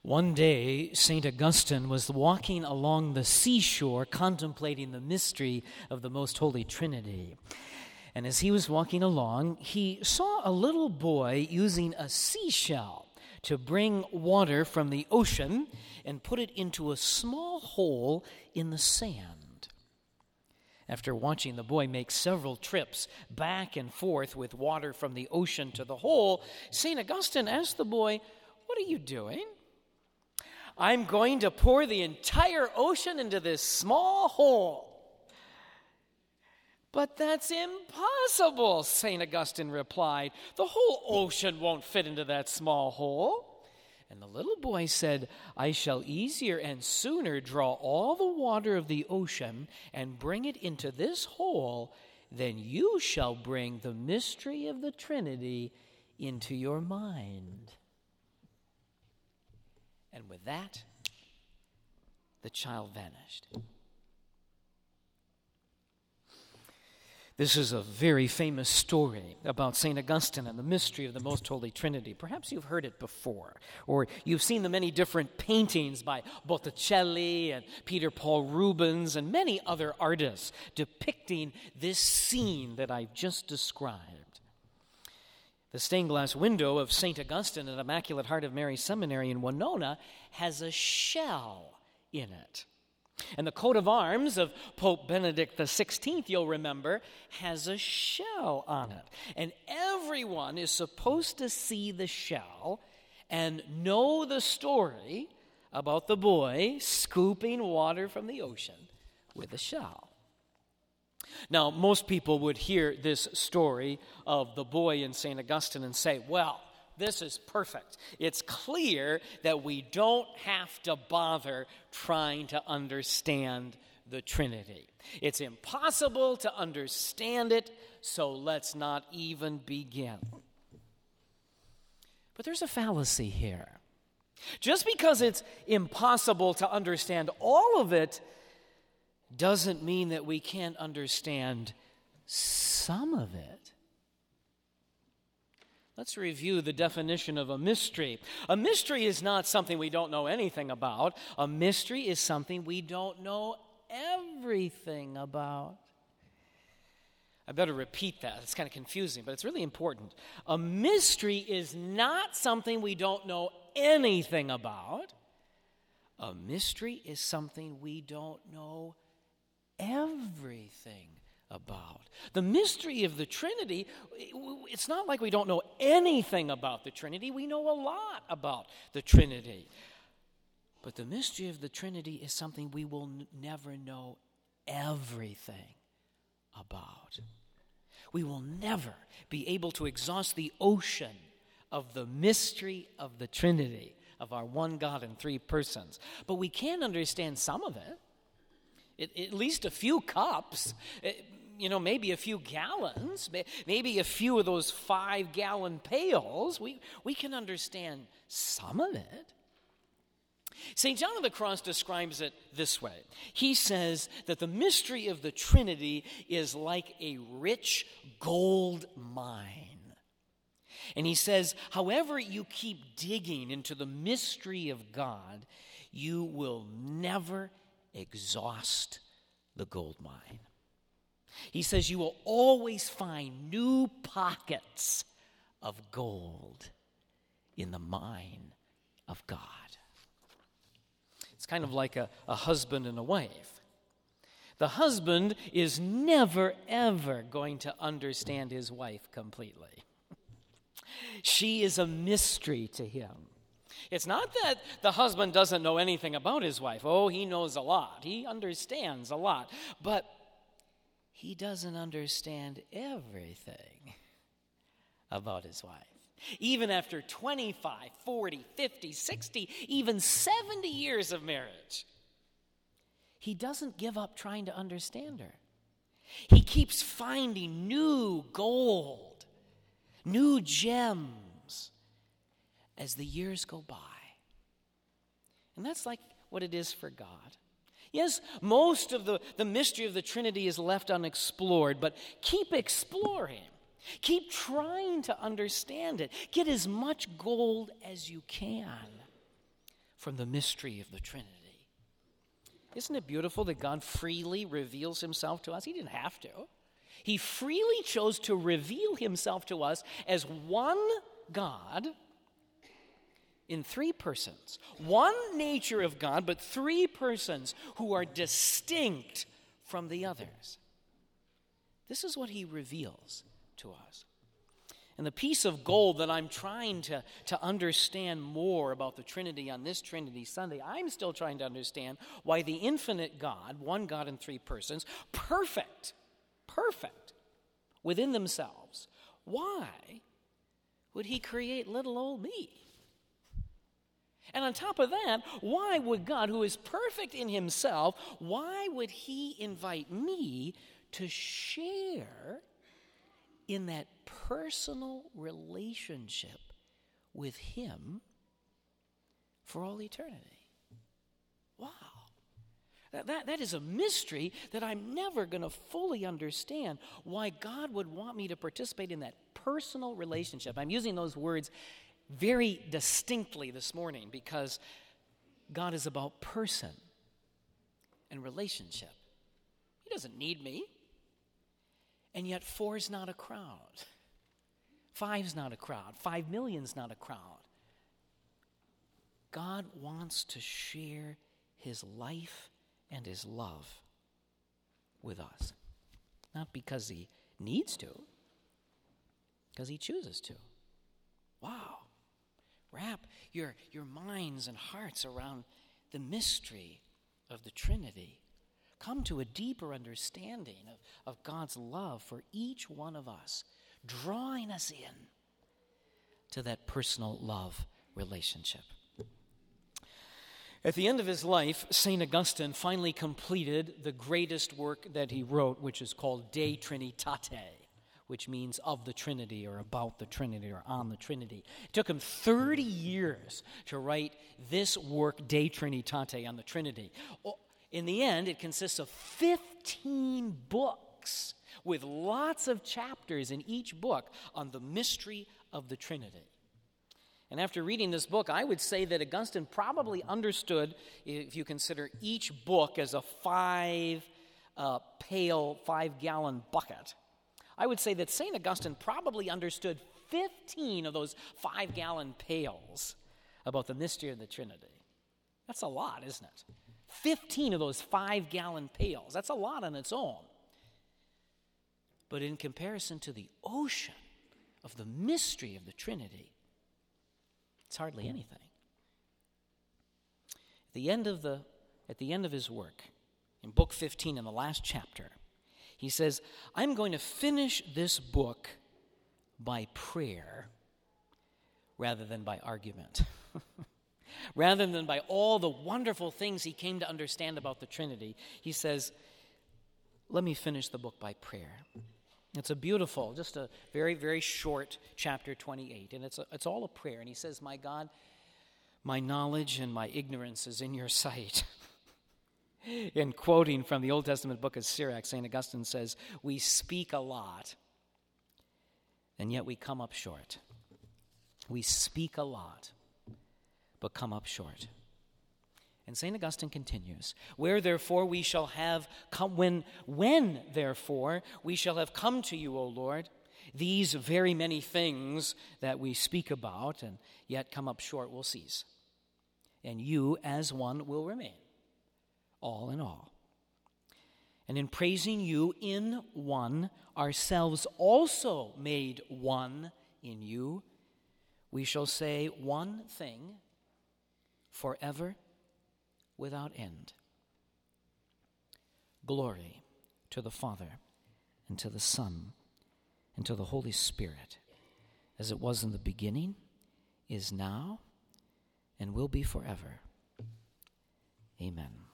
One day, St. Augustine was walking along the seashore contemplating the mystery of the Most Holy Trinity. And as he was walking along, he saw a little boy using a seashell to bring water from the ocean and put it into a small hole in the sand. After watching the boy make several trips back and forth with water from the ocean to the hole, St. Augustine asked the boy, "What are you doing?" "I'm going to pour the entire ocean into this small hole." "But that's impossible," St. Augustine replied. "The whole ocean won't fit into that small hole." And the little boy said, "I shall easier and sooner draw all the water of the ocean and bring it into this hole than you shall bring the mystery of the Trinity into your mind." And with that, the child vanished. This is a very famous story about St. Augustine and the mystery of the Most Holy Trinity. Perhaps you've heard it before, or you've seen the many different paintings by Botticelli and Peter Paul Rubens and many other artists depicting this scene that I've just described. The stained glass window of St. Augustine at Immaculate Heart of Mary Seminary in Winona has a shell in it. And the coat of arms of Pope Benedict XVI, you'll remember, has a shell on it. And everyone is supposed to see the shell and know the story about the boy scooping water from the ocean with a shell. Now, most people would hear this story of the boy in St. Augustine and say, well, this is perfect. It's clear that we don't have to bother trying to understand the Trinity. It's impossible to understand it, so let's not even begin. But there's a fallacy here. Just because it's impossible to understand all of it doesn't mean that we can't understand some of it. Let's review the definition of a mystery. A mystery is not something we don't know anything about. A mystery is something we don't know everything about. I better repeat that. It's kind of confusing, but it's really important. A mystery is not something we don't know anything about. A mystery is something we don't know everything about. The mystery of the Trinity, it's not like we don't know anything about the Trinity. We know a lot about the Trinity. But the mystery of the Trinity is something we will never know everything about. We will never be able to exhaust the ocean of the mystery of the Trinity, of our one God in three persons. But we can understand some of it. At least a few cups, maybe a few gallons, maybe a few of those 5-gallon pails. We can understand some of it. St. John of the Cross describes it this way. He says that the mystery of the Trinity is like a rich gold mine. And he says, however you keep digging into the mystery of God, you will never exhaust the gold mine. He says you will always find new pockets of gold in the mine of God. It's kind of like a husband and a wife. The husband is never, ever going to understand his wife completely. She is a mystery to him. It's not that the husband doesn't know anything about his wife. Oh, he knows a lot. He understands a lot. But he doesn't understand everything about his wife. Even after 25, 40, 50, 60, even 70 years of marriage, he doesn't give up trying to understand her. He keeps finding new gold, new gems as the years go by. And that's like what it is for God. Yes, most of the mystery of the Trinity is left unexplored, but keep exploring. Keep trying to understand it. Get as much gold as you can. from the mystery of the Trinity. Isn't it beautiful that God freely reveals himself to us? He didn't have to. He freely chose to reveal himself to us as one God in three persons. One nature of God, but three persons who are distinct from the others. This is what he reveals to us. And the piece of gold that I'm trying to understand more about the Trinity on this Trinity Sunday, I'm still trying to understand why the infinite God, one God in three persons, perfect within themselves, why would he create little old me? And on top of that, why would God, who is perfect in himself, why would he invite me to share in that personal relationship with him for all eternity? Wow. That is a mystery that I'm never going to fully understand, why God would want me to participate in that personal relationship. I'm using those words very distinctly this morning because God is about person and relationship. He doesn't need me. And yet 4 is not a crowd. 5 is not a crowd. 5 million is not a crowd. God wants to share his life and his love with us. Not because he needs to, because he chooses to. Wow. Wrap your minds and hearts around the mystery of the Trinity. Come to a deeper understanding of God's love for each one of us, drawing us in to that personal love relationship. At the end of his life, St. Augustine finally completed the greatest work that he wrote, which is called De Trinitate, which means of the Trinity or about the Trinity or on the Trinity. It took him 30 years to write this work, De Trinitate, on the Trinity. In the end, it consists of 15 books with lots of chapters in each book on the mystery of the Trinity. And after reading this book, I would say that Augustine probably understood, if you consider each book as a 5-gallon bucket, I would say that St. Augustine probably understood 15 of those 5-gallon pails about the mystery of the Trinity. That's a lot, isn't it? 15 of those 5-gallon pails. That's a lot on its own. But in comparison to the ocean of the mystery of the Trinity, it's hardly anything. At the end of his work, in Book 15, in the last chapter, he says, I'm going to finish this book by prayer rather than by argument. Rather than by all the wonderful things he came to understand about the Trinity, he says, let me finish the book by prayer. It's a beautiful, just a very, very short chapter 28, and it's all a prayer. And he says, my God, my knowledge and my ignorance is in your sight. In quoting from the Old Testament book of Sirach, St. Augustine says, we speak a lot, and yet we come up short. We speak a lot, but come up short. And St. Augustine continues, when therefore we shall have come to you, O Lord, these very many things that we speak about and yet come up short will cease. And you as one will remain, all in all. And in praising you in one, ourselves also made one in you, we shall say one thing forever without end. Glory to the Father, and to the Son, and to the Holy Spirit, as it was in the beginning, is now, and will be forever. Amen.